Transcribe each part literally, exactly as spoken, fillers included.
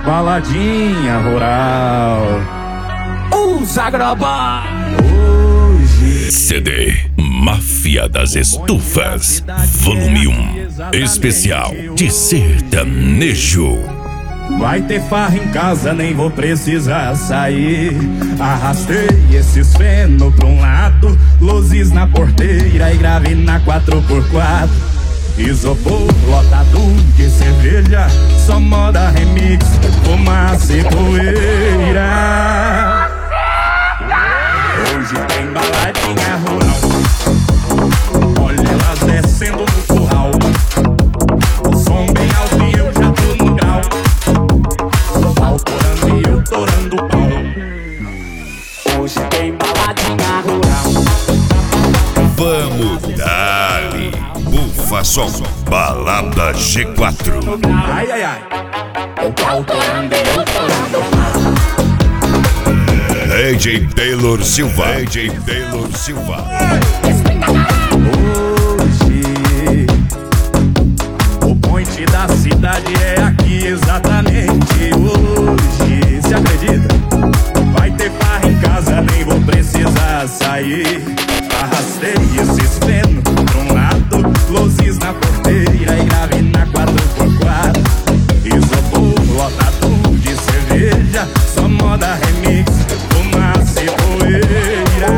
baladinha rural. Os Agroboy. C D Máfia das Estufas, volume um, especial de sertanejo. Vai ter farra em casa, nem vou precisar sair. Arrastei esses feno pra um lado, luzes na porteira e grave na quatro por quatro. Isopor lotado de cerveja, só moda remix, fumaça e poeira. Hoje tem baladinha rural, olha elas descendo no curral. O som bem alto e eu já tô no grau. O pau torando e eu torando o pau. Hoje tem baladinha rural. Vamos dar-lhe Bufa Som, Balada G quatro. Ai, ai, ai. O pau torando e eu torando o pau. D J Taylor Silva, D J Taylor Silva. Hoje o point da cidade é aqui exatamente. Hoje, se acredita? Vai ter farra em casa, nem vou precisar sair. Arrastei esses feno pra um lado, luzes na porteira e grave na quatro por quatro. Isopor lotado de cerveja, só moda remix, fumaça e poeira.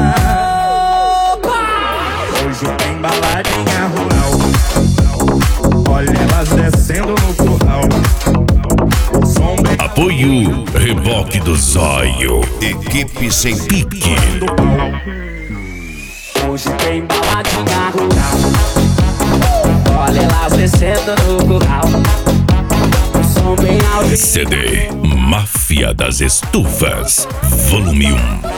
Hoje tem baladinha rural, olha elas descendo no curral. O som bem Apoio Reboque do Zóio, equipe sem pique. do pau. Hoje tem baladinha rural, olha elas descendo no curral. O som bem alto. C D Máfia das Estufas, volume um.